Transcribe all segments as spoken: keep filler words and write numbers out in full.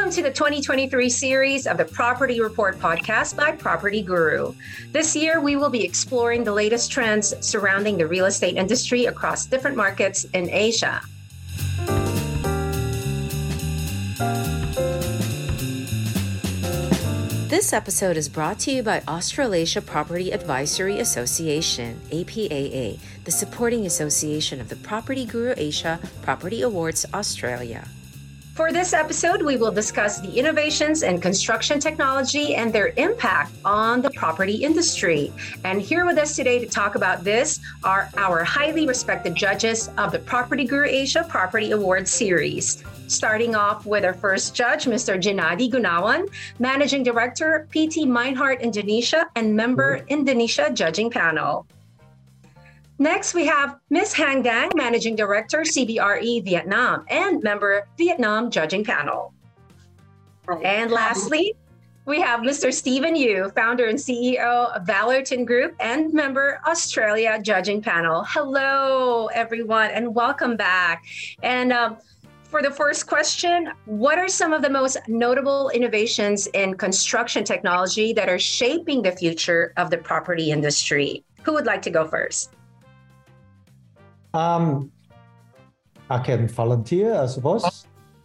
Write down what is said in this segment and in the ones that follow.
Welcome to the twenty twenty-three series of the Property Report podcast by Property Guru. This year, we will be exploring the latest trends surrounding the real estate industry across different markets in Asia. This episode is brought to you by Australasia Property Advisory Association, A P A A, the supporting association of the Property Guru Asia Property Awards Australia. For this episode, we will discuss the innovations in construction technology and their impact on the property industry. And here with us today to talk about this are our highly respected judges of the Property Guru Asia Property Awards series. Starting off with our first judge, Mister Janadi Gunawan, Managing Director, P T Meinhardt Indonesia, and member Indonesia Judging Panel. Next, we have Miz Hang Dang, Managing Director, C B R E Vietnam, and member Vietnam Judging Panel. And lastly, we have Mister Stephen Yu, founder and C E O of Valorton Group and member Australia Judging Panel. Hello, everyone, and welcome back. And um, for the first question, what are some of the most notable innovations in construction technology that are shaping the future of the property industry? Who would like to go first? Um, I can volunteer, I suppose.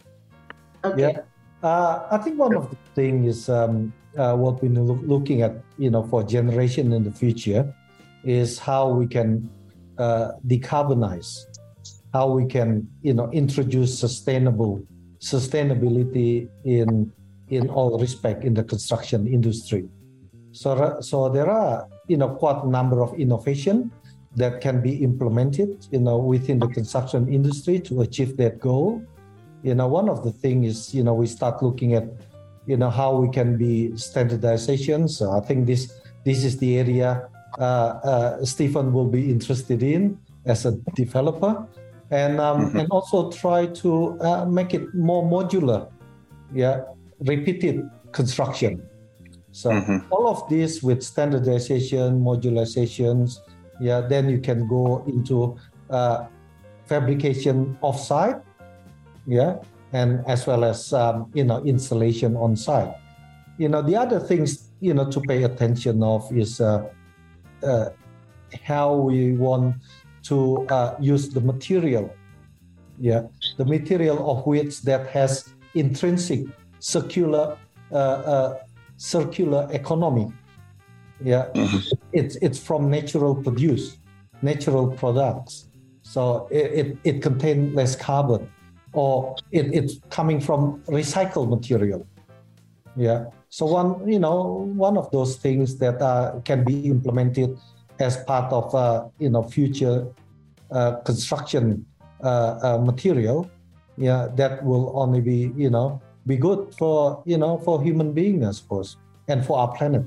Okay. Yeah. Uh, I think one of the things is um, uh, what we're loo- looking at, you know, for generation in the future is how we can uh, decarbonize, how we can, you know, introduce sustainable sustainability in in all respect in the construction industry. So, so there are, you know, quite a number of innovation that can be implemented, you know, within the construction industry to achieve that goal. You know, one of the things is, you know, we start looking at, you know, how we can be standardization. So I think this this is the area uh, uh, Stephen will be interested in as a developer, and um, mm-hmm. and also try to uh, make it more modular, yeah, repeated construction. So mm-hmm. all of this with standardization, modularizations. Yeah, then you can go into uh, fabrication off-site, yeah, and as well as um, you know installation on-site. You know, the other things you know to pay attention of is uh, uh, how we want to uh, use the material, yeah, the material of which that has intrinsic circular uh, uh, circular economy. Yeah, mm-hmm. it's it's from natural produce, natural products. So it, it, it contains less carbon, or it, it's coming from recycled material. Yeah. So one you know one of those things that uh, can be implemented as part of uh, you know future uh, construction uh, uh, material. Yeah, that will only be you know be good for you know for human beings, I suppose, and for our planet.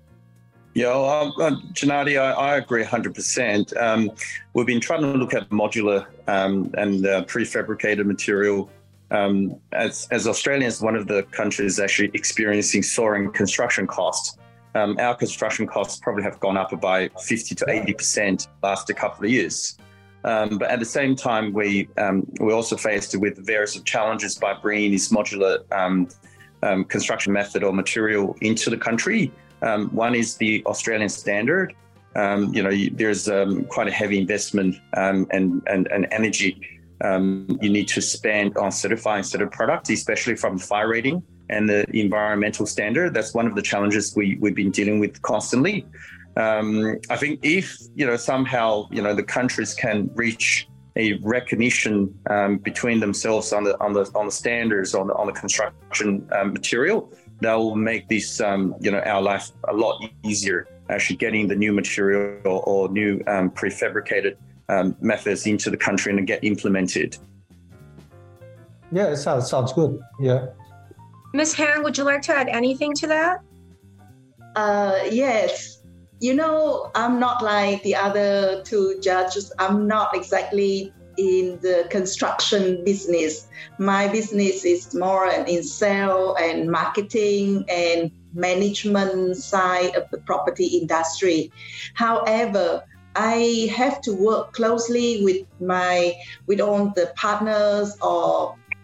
Yeah, well, uh, Janadi, I, I agree one hundred percent. Um, we've been trying to look at modular um, and uh, prefabricated material. Um, as, as Australia is one of the countries actually experiencing soaring construction costs, um, our construction costs probably have gone up by fifty to eighty percent last a couple of years. Um, but at the same time, we, um, we're also faced with various challenges by bringing this modular um, um, construction method or material into the country. Um, one is the Australian standard. Um, you know, you, there's um, quite a heavy investment um, and, and, and energy um, you need to spend on certifying certain products, especially from the fire rating and the environmental standard. That's one of the challenges we, we've been dealing with constantly. Um, I think if, you know, somehow, you know, the countries can reach a recognition um, between themselves on the on the on the standards on the on the construction um, material, that will make this, um, you know, our life a lot easier, actually getting the new material or, or new um, prefabricated um, methods into the country and get implemented. Yeah, it sounds, sounds good. Yeah. Miz Han, would you like to add anything to that? Uh, yes. You know, I'm not like the other two judges. I'm not exactly in the construction business. My business is more in sales and marketing and management side of the property industry. However, I have to work closely with my with all the partners or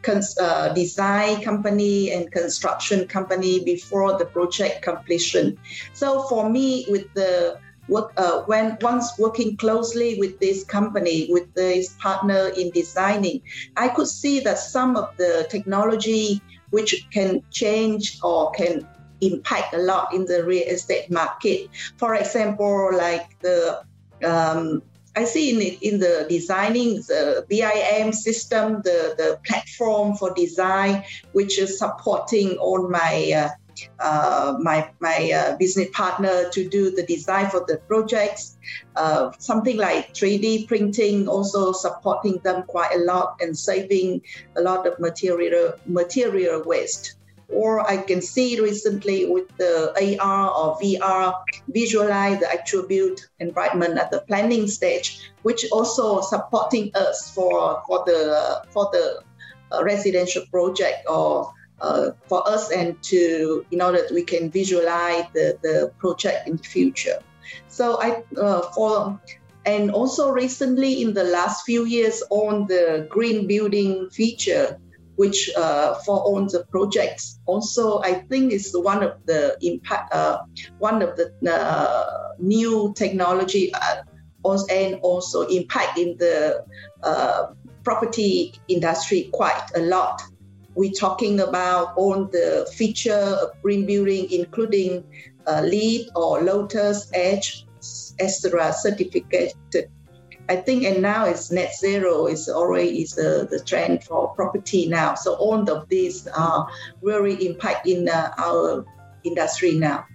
cons- uh, design company and construction company before the project completion. So for me, with the work, uh, when once working closely with this company, with this partner in designing, I could see that some of the technology which can change or can impact a lot in the real estate market. For example, like the um, I see in it in the designing the B I M system, the, the platform for design, which is supporting all my uh, uh, my my uh, business partner to do the design for the projects. Uh, something like three D printing, also supporting them quite a lot and saving a lot of material material waste. Or I can see recently with the A R or V R, visualize the attribute environment at the planning stage, which also supporting us for for the for the uh, residential project or uh, for us and to in order that we can visualize the, the project in the future. So I uh, for and also recently in the last few years on the green building feature, which uh, for all the projects also I think is one of the impact, uh, one of the uh, new technology uh, and also impact in the uh, property industry quite a lot. We're talking about all the feature of green building, including uh, LEED or Lotus, Edge, et cetera certificated. I think, and now it's net zero is already is the, the trend for property now. So all of these are really impact in uh, our industry now.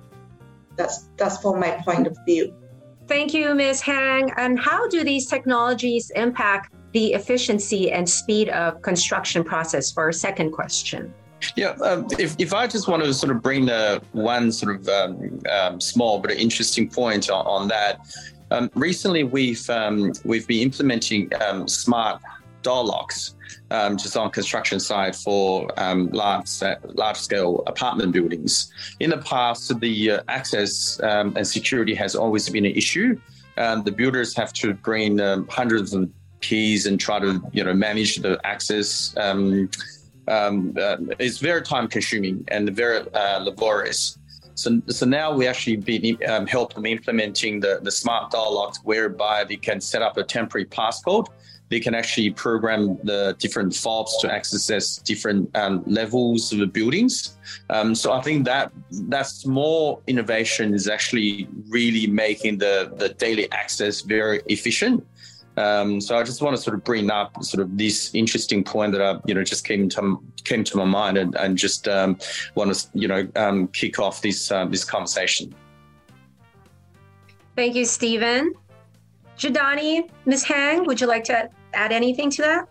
That's that's from my point of view. Thank you, Miz Hang. And how do these technologies impact the efficiency and speed of construction process? For our second question. Yeah, um, if, if I just want to sort of bring uh, one sort of um, um, small but interesting point on, on that. Um, recently, we've um, we've been implementing um, smart door locks um, just on construction side for um, large large scale apartment buildings. In the past, the uh, access um, and security has always been an issue. Um, the builders have to bring um, hundreds of keys and try to you know manage the access. Um, um, uh, it's very time consuming and very uh, laborious. So, so now we actually been um, help them implementing the, the smart door locks, whereby they can set up a temporary passcode. They can actually program the different fobs to access different um, levels of the buildings. Um, so I think that that small innovation is actually really making the, the daily access very efficient. Um, so I just want to sort of bring up sort of this interesting point that I, you know, just came to came to my mind, and, and just um, want to, you know, um, kick off this uh, this conversation. Thank you, Stephen. Jadani, Miz Hang, would you like to add anything to that?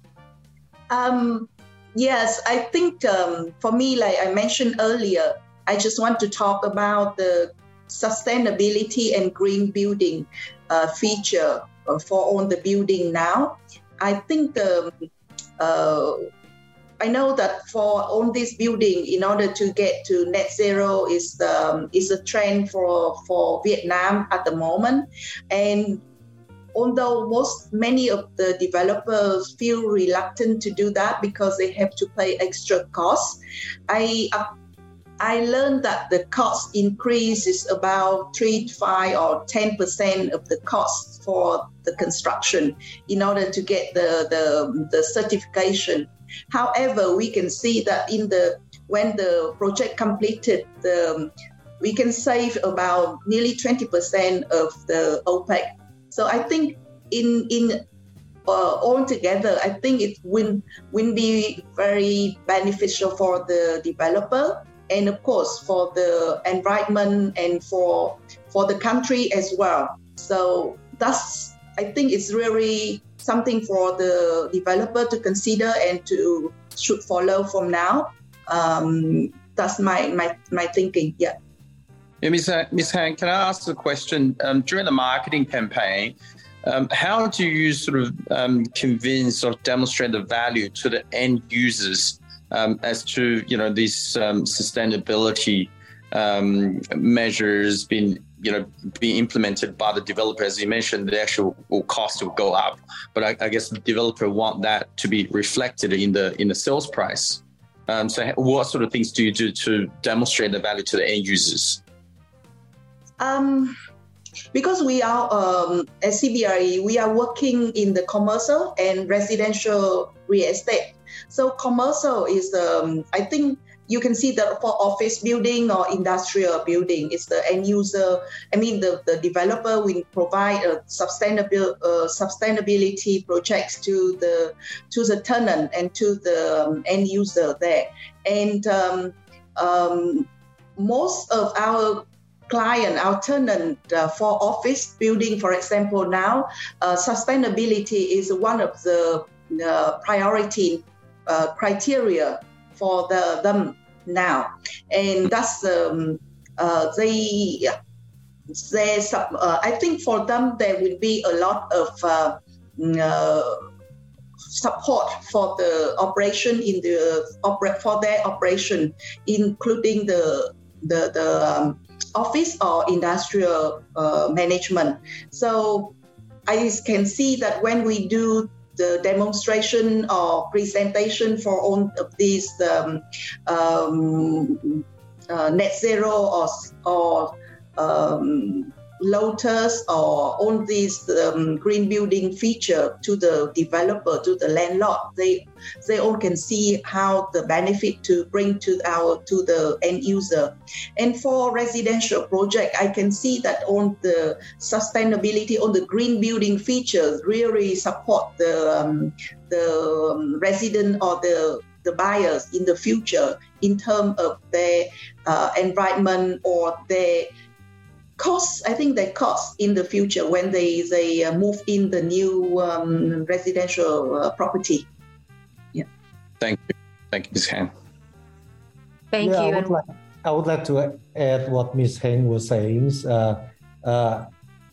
Um, yes, I think um, for me, like I mentioned earlier, I just want to talk about the sustainability and green building uh, feature for on the building now. I think the, uh, I know that for on this building, in order to get to net zero is um, is a trend for, for Vietnam at the moment. And although most many of the developers feel reluctant to do that because they have to pay extra costs, I uh, I learned that the cost increase is about three to five or ten percent of the cost for the construction in order to get the, the, the certification. However, we can see that in the when the project completed, the, we can save about nearly twenty percent of the OPEX. So I think in in uh, altogether, I think it will, will be very beneficial for the developer. And of course, for the environment and for for the country as well. So that's, I think it's really something for the developer to consider and to should follow from now. Um, that's my, my, my thinking, yeah. Yeah, Miz Miz Hang, can I ask a question? Um, during the marketing campaign, um, how do you sort of um, convince or demonstrate the value to the end users Um, as to, you know, these um, sustainability um, measures being you know, be implemented by the developer. As you mentioned, the actual cost will go up, but I, I guess the developer want that to be reflected in the in the sales price. Um, so what sort of things do you do to demonstrate the value to the end users? Um, because we are, um, at C B R E, we are working in the commercial and residential real estate. So commercial is, um, I think you can see that for office building or industrial building, it's the end user. I mean, the, the developer will provide a sustainable uh, sustainability projects to the to the tenant and to the um, end user there. And um, um, most of our client, our tenant uh, for office building, for example, now uh, sustainability is one of the uh, priority uh, criteria for the, them now, and that's um, uh, they they uh, I think for them there will be a lot of uh, uh, support for the operation in the operate for their operation, including the the the um, office or industrial uh, management. So I can see that when we do the demonstration or presentation for all of these um, um, uh, net zero or, or um, Lotus or all these um, green building feature to the developer, to the landlord, they they all can see how the benefit to bring to our to the end user. And for residential project, I can see that on the sustainability, on the green building features really support the um, the um, resident or the the buyers in the future in terms of their uh, environment or their costs. I think they cost in the future when they they uh, move in the new um, residential uh, property. Yeah. Thank you. Thank you, Miz Heng. Thank yeah, you. I would, like, I would like to add what Miz Heng was saying. Uh, uh,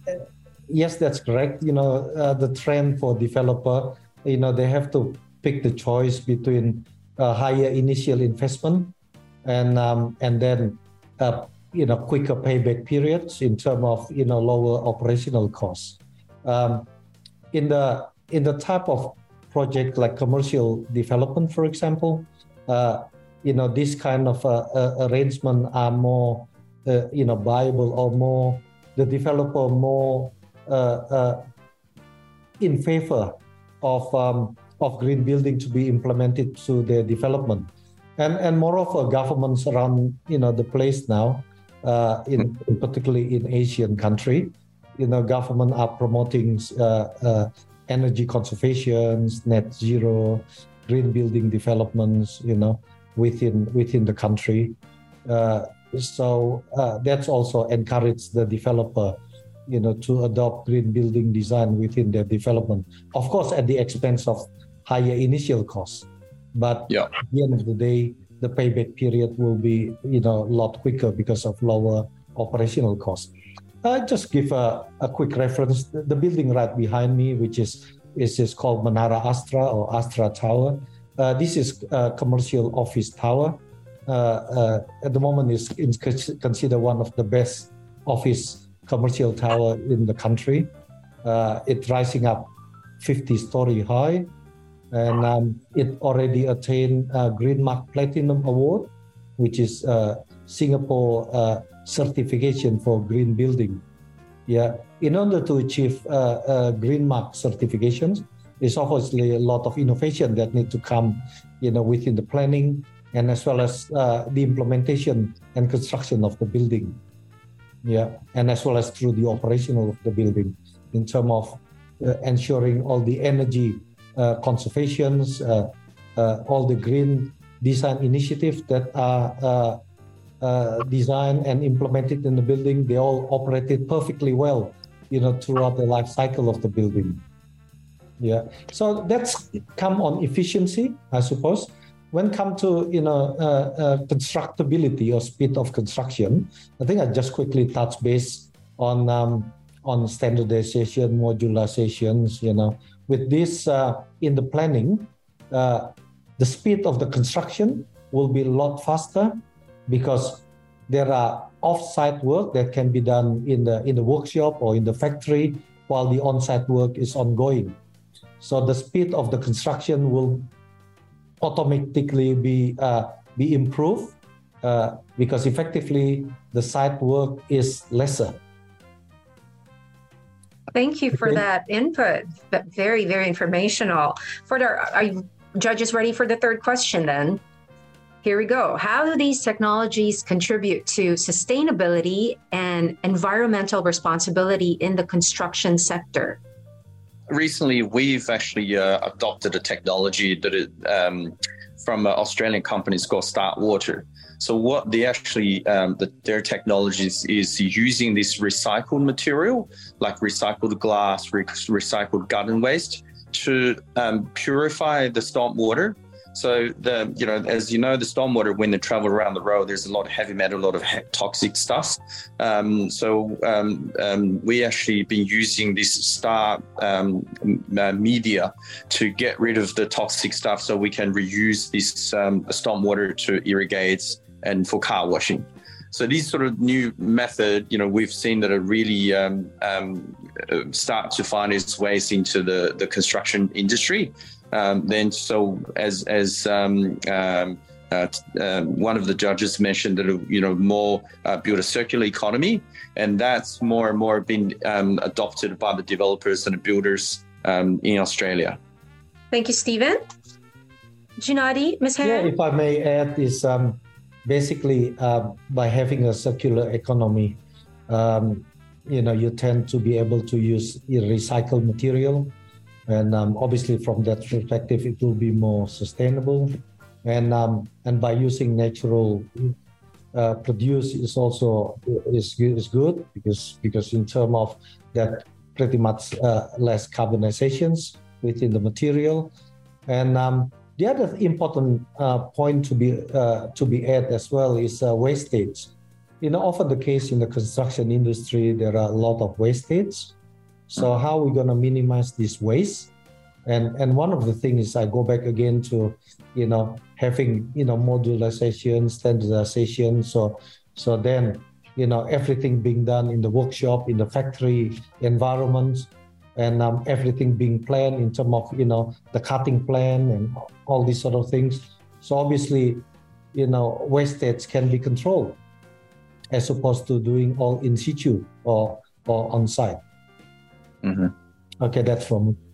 yes, that's correct. You know, uh, the trend for developer, you know, they have to pick the choice between uh, higher initial investment and um, and then uh, you know, quicker payback periods in terms of, you know, lower operational costs. Um, in the in the type of project like commercial development, for example, uh, you know, this kind of uh, uh, arrangement are more, uh, you know, viable or more, the developer more uh, uh, in favor of um, of green building to be implemented to their development. And and moreover, governments around, you know, the place now, Uh, in, in particularly in Asian country, you know, government are promoting uh, uh, energy conservation, net zero, green building developments, you know, within within the country. Uh, so uh, that's also encourage the developer, you know, to adopt green building design within their development. Of course, at the expense of higher initial costs, but yeah. At the end of the day, the payback period will be, you know, a lot quicker because of lower operational costs. Uh, just give a, a quick reference. The, the building right behind me, which is is, is called Menara Astra or Astra Tower. Uh, this is a commercial office tower. Uh, uh, at the moment, is considered one of the best office commercial tower in the country. Uh, it's rising up fifty story high. And um, it already attained a Green Mark Platinum Award, which is uh, Singapore uh, certification for green building. Yeah, in order to achieve uh, uh, Green Mark certifications, there's obviously a lot of innovation that need to come, you know, within the planning and as well as uh, the implementation and construction of the building. Yeah, and as well as through the operational of the building in terms of uh, ensuring all the energy Uh, conservations, uh, uh, all the green design initiatives that are uh, uh, designed and implemented in the building, they all operated perfectly well, you know, throughout the life cycle of the building. Yeah, so that's come on efficiency, I suppose. When come to, you know, uh, uh, constructability or speed of construction, I think I just quickly touch base on um, on standardization, modularizations, you know. With this uh, in the planning, uh, the speed of the construction will be a lot faster because there are off-site work that can be done in the in the workshop or in the factory while the on-site work is ongoing. So the speed of the construction will automatically be uh, be improved uh, because effectively the site work is lesser. Thank you for okay. that input. But very, very informational. For the, are you judges ready for the third question then? Here we go. How do these technologies contribute to sustainability and environmental responsibility in the construction sector? Recently, we've actually uh, adopted a technology that it, um, from an Australian company called Start Water. So what they actually, um, the, their technologies is using this recycled material, like recycled glass, re- recycled garden waste, to um, purify the storm water. So the, you know, as you know, the stormwater, when they travel around the road, there's a lot of heavy metal, a lot of toxic stuff. Um, so um, um, we actually been using this star um, uh, media to get rid of the toxic stuff, so we can reuse this um, stormwater to irrigate and for car washing. So these sort of new method, you know, we've seen that are really um, um, start to find its ways into the, the construction industry. Um, then, so as as um, um, uh, uh, one of the judges mentioned, that you know more uh, build a circular economy, and that's more and more been um, adopted by the developers and the builders um, in Australia. Thank you, Stephen. Junadi, Miz Han? Yeah, if I may add, is um, basically uh, by having a circular economy, um, you know, you tend to be able to use recycled material. And um, obviously, from that perspective, it will be more sustainable. And um, and by using natural uh, produce is also is is good because because in terms of that, pretty much uh, less carbonizations within the material. And um, the other important uh, point to be uh, to be added as well is uh, wastage. You know, often the case in the construction industry, there are a lot of wastage. So how are we going to minimize this waste? And and one of the things is I go back again to, you know, having, you know, modularization, standardization. So so then, you know, everything being done in the workshop, in the factory environment, and um, everything being planned in terms of, you know, the cutting plan and all these sort of things. So obviously, you know, wastage can be controlled as opposed to doing all in situ or, or on site. Mm-hmm. Okay, that's from me.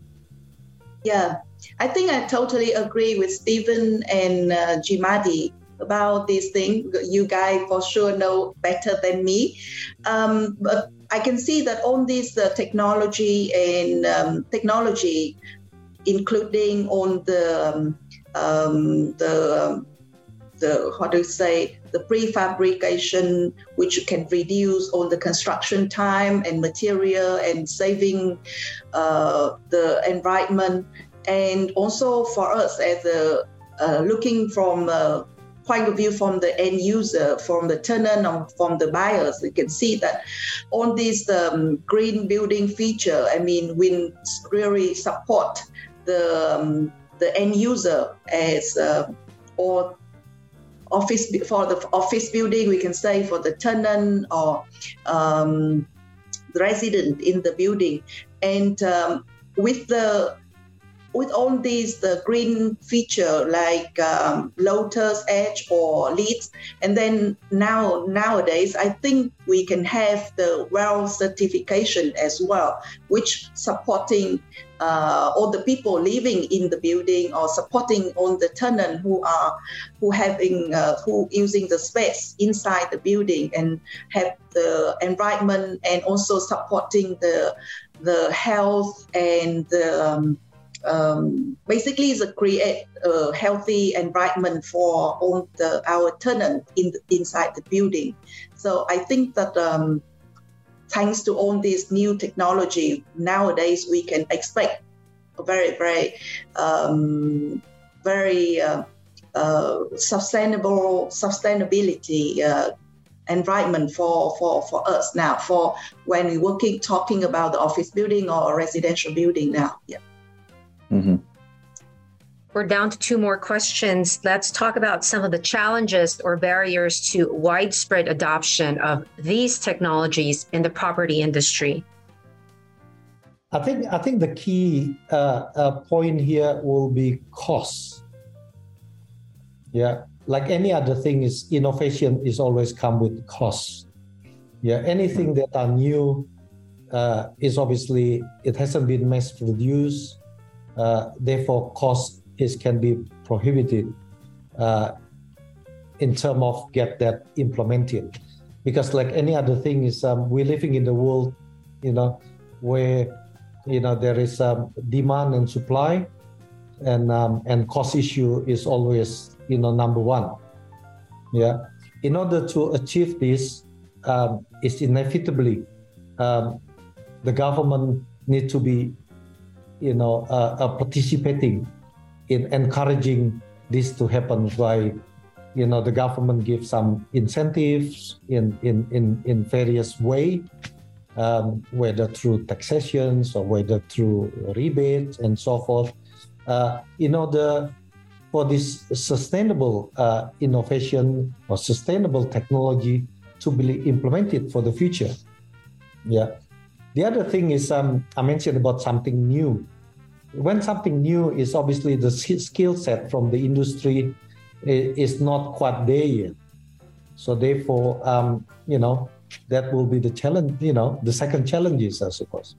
Yeah, I think I totally agree with Stephen and uh, Jimadi about this thing. You guys for sure know better than me. Um, but I can see that all this uh, technology and um, technology, including on the um, um, the um, the how do you say the prefabrication, which can reduce all the construction time and material and saving uh, the environment. And also for us as a uh, looking from a point of view from the end user, from the tenant, or from the buyers, we can see that on this um, green building feature, I mean, we really support the um, the end user as uh, or office for the office building, we can say for the tenant or um, the resident in the building. And um, with the with all these the green feature like um, Lotus Edge or LEED, and then now nowadays I think we can have the WELL certification as well, which supporting uh, all the people living in the building or supporting all the tenant who are who having uh, who using the space inside the building and have the environment, and also supporting the the health and the um, Um, basically is a create a healthy environment for all the our tenant in the, inside the building. So I think that um, thanks to all this new technology nowadays, we can expect a very very um, very uh, uh, sustainable sustainability uh, environment for, for, for us now, for when we're working talking about the office building or residential building now. Yeah. Mm-hmm. we're down to two more questions. Let's talk about some of the challenges or barriers to widespread adoption of these technologies in the property industry. I think I think the key uh, uh, point here will be costs. Yeah, like any other thing, is innovation is always come with costs. Yeah, anything that are new uh, is obviously, it hasn't been mass produced, uh, therefore cost is can be prohibited uh, in terms of get that implemented. Because like any other thing is, um, we're living in the world, you know, where you know there is um, demand and supply, and um, and cost issue is always you know number one. Yeah, in order to achieve this, um, it's inevitably um, the government need to be you know uh, uh, participating in encouraging this to happen by you know the government gives some incentives in in in, in various way. Um, whether through taxations or whether through rebates and so forth, uh, in order for this sustainable uh, innovation or sustainable technology to be implemented for the future. Yeah. The other thing is, um, I mentioned about something new. When something new is obviously the skill set from the industry is not quite there yet. So therefore, um, you know, that will be the challenge, you know, the second challenges, I suppose.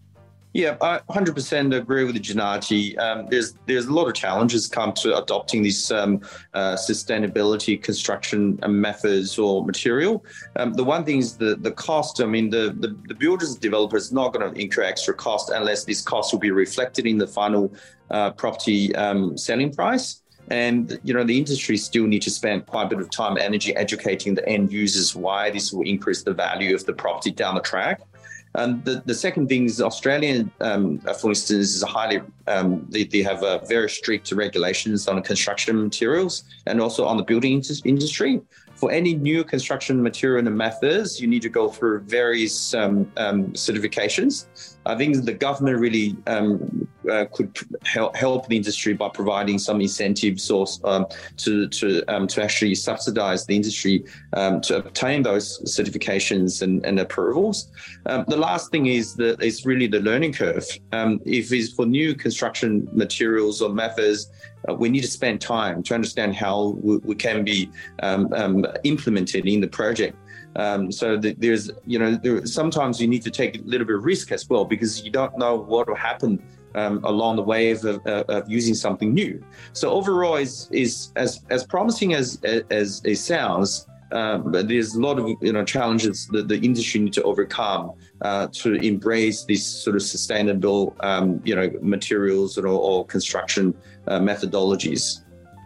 Yeah, I one hundred percent agree with Janati. Um, there's there's a lot of challenges come to adopting these um, uh, sustainability construction methods or material. Um, the one thing is the, the cost. I mean, the, the, the builders and developers are not going to incur extra cost unless these costs will be reflected in the final uh, property um, selling price. And, you know, the industry still need to spend quite a bit of time and energy educating the end users why this will increase the value of the property down the track. And the, the second thing is Australian, um, for instance, is a highly, um, they, they have uh, very strict regulations on construction materials and also on the building industry. For any new construction material and methods, you need to go through various um, um, certifications. I think the government really um, uh, could help, help the industry by providing some incentives or um, to to um, to actually subsidize the industry um, to obtain those certifications and, and approvals. Um, the last thing is that it's really the learning curve. Um, if it's for new construction materials or methods, uh, we need to spend time to understand how we, we can be um, um, implemented in the project. Um, so the, there's, you know, there, sometimes you need to take a little bit of risk as well because you don't know what will happen um, along the way of, of, of using something new. So overall, is is as as promising as as it sounds, um, but there's a lot of you know challenges that the industry need to overcome uh, to embrace these sort of sustainable um, you know materials or, or construction uh, methodologies.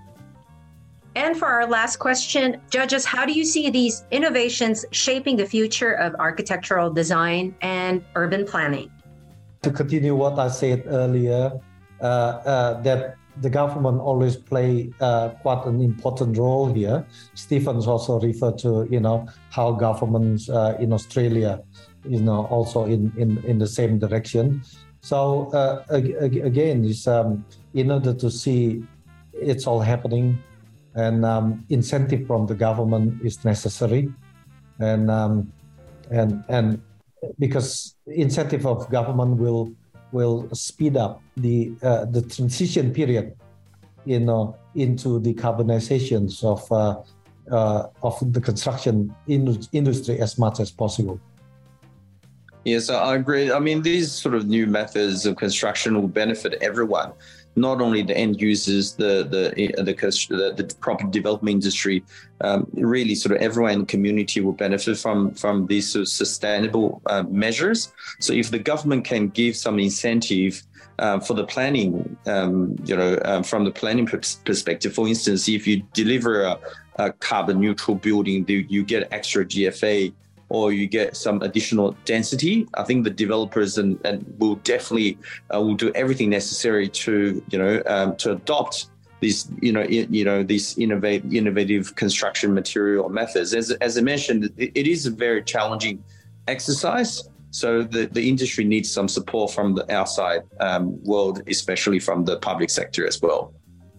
And for our last question, judges, how do you see these innovations shaping the future of architectural design and urban planning? To continue what I said earlier, uh, uh, that the government always play uh, quite an important role here. Stephen's also referred to, you know, how governments uh, in Australia, you know, also in, in, in the same direction. So uh, again, it's, um, in order to see it's all happening, and um, incentive from the government is necessary, and um, and and because incentive of government will will speed up the uh, the transition period, you know, into decarbonizations of uh, uh, of the construction in- industry as much as possible. Yes, I agree. I mean, these sort of new methods of construction will benefit everyone. Not only the end users, the the the, the, the property development industry, um, really sort of everyone in the community will benefit from from these sort of sustainable uh, measures. So if the government can give some incentive uh, for the planning, um, you know, um, from the planning perspective, for instance, if you deliver a, a carbon neutral building, you get extra G F A, or you get some additional density, I think the developers and, and will definitely uh, will do everything necessary to you know um, to adopt these you know I, you know these innovative innovative construction material methods. As as I mentioned, it, it is a very challenging exercise. So the, the industry needs some support from the outside um, world, especially from the public sector as well.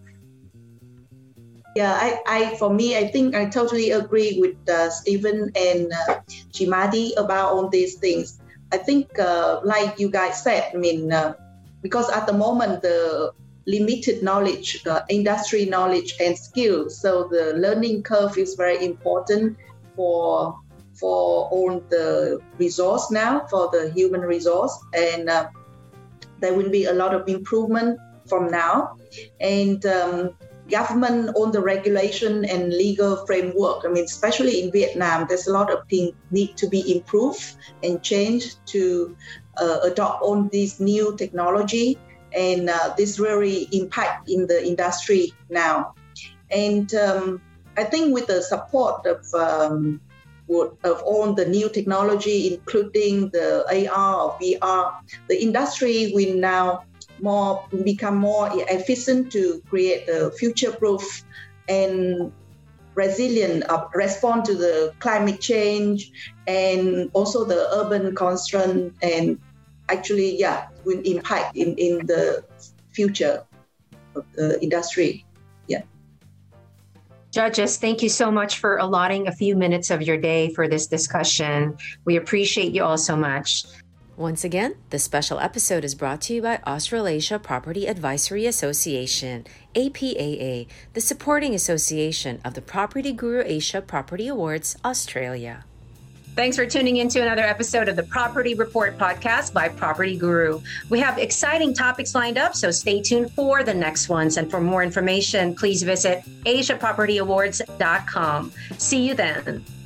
Yeah, I, I, for me, I think I totally agree with uh, Stephen and uh, Chimadi about all these things. I think, uh, like you guys said, I mean, uh, because at the moment, the limited knowledge, uh, industry knowledge and skills, so the learning curve is very important for for all the resource now, for the human resource, and uh, there will be a lot of improvement from now. And um, government on the regulation and legal framework, I mean, especially in Vietnam, there's a lot of things need to be improved and changed to uh, adopt on this new technology. And uh, this really impact in the industry now. And um, I think with the support of um, of all the new technology, including the A R or V R, the industry will now more become more efficient to create a future-proof and resilient uh, response to the climate change and also the urban constraint, and actually, yeah, will impact in, in the future of the industry. Yeah. Judges, thank you so much for allotting a few minutes of your day for this discussion. We appreciate you all so much. Once again, this special episode is brought to you by Australasia Property Advisory Association, A P A A, the supporting association of the Property Guru Asia Property Awards, Australia. Thanks for tuning in to another episode of the Property Report podcast by Property Guru. We have exciting topics lined up, so stay tuned for the next ones. And for more information, please visit asia property awards dot com. See you then.